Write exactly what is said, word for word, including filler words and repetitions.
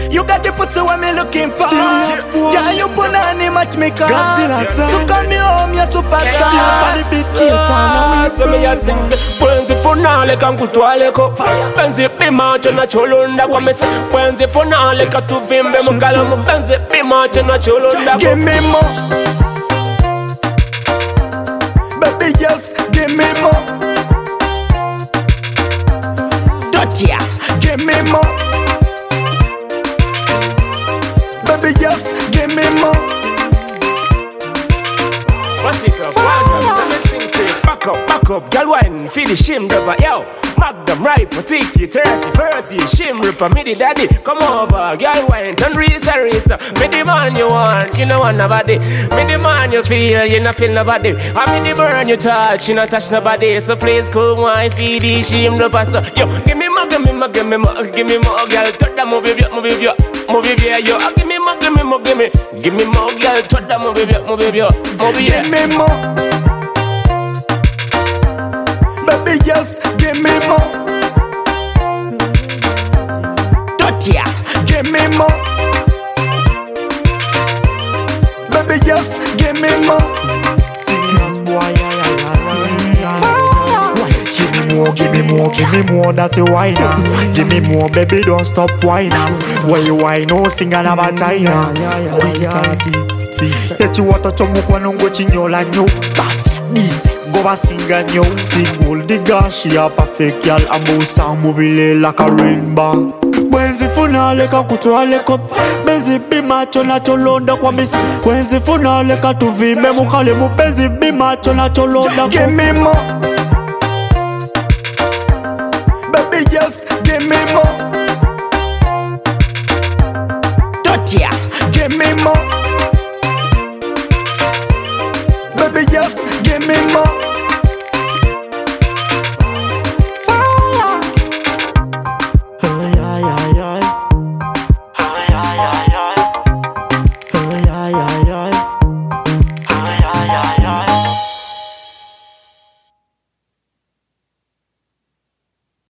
You got the pussy what me looking for. Yeah, you put on the match me car. So come me home, you superstar. So me a sing Pwenzi funale kankutwale ko Penzi pima chona cholunda kwa mesi Pwenzi funale katuvimbe mukalamu Penzi pima chona cholunda Give me more. Baby just give me more. Dotia, give me more. Baby just give me more. What's it up? So this thing say back up, back up, girl wine, feel the shame never, yo. Magnum rifle, thirty, thirty, thirty, shame ripper, me the daddy. Come over, girl wine, turn racer, racer. Me the man you want, you know want nobody. Me the man you feel, you not feel nobody. I me the burn you touch, you not touch nobody. So please come wine, feel the shame never, so yo. Give me more, give me more, give me more, give me more, girl. Touch that move, baby, move, baby, move, baby, yo. Give me more, give me more, give me, give me more, girl. Touch that move, baby, move, baby, move, baby. Give me more. Baby just give me more. Dotia, give me more. Baby just give me more. Give me more, give me more, give me more that you whine. Give me more, baby, don't stop whining. Where you whine, no sing and have a China. Yet you want to choke one on go chinyola nyo. This go ba singa nyo. Single digga, she a perfect girl. Amo sang mobile like a rainbow. Wenzi funale kakutwale ko Benzi bimacho na cholonda kwa misi Wenzi funale katuvime mukale mu Benzi bimacho na cholonda Give me more. Baby just give me more. Dotia, give me more. Baby just give me more.